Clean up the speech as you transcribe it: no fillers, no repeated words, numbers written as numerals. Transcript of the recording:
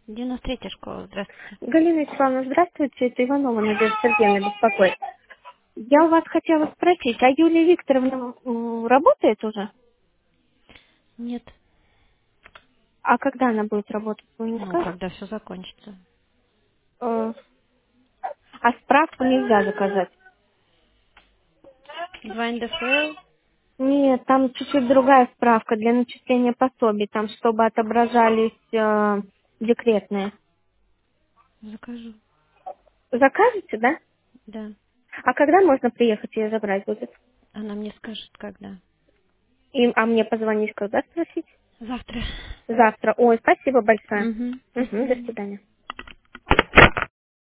93-я школа, здравствуйте. Галина Вячеславовна, здравствуйте. Это Иванова Надежда Сергеевна беспокоит. Я у вас хотела спросить, а Юлия Викторовна работает уже? Нет. А когда она будет работать, вы не Ну, скажете? когда все закончится. Э, А справку нельзя заказать? 2 НДФЛ Нет, там чуть-чуть другая справка для начисления пособий, там чтобы отображались декретные. закажу. Закажете, да? Да. А когда можно приехать ее забрать будет? Она мне скажет, когда. А мне позвонить когда спросить? Завтра. Завтра. Ой, спасибо большое. Угу. До До свидания. свидания.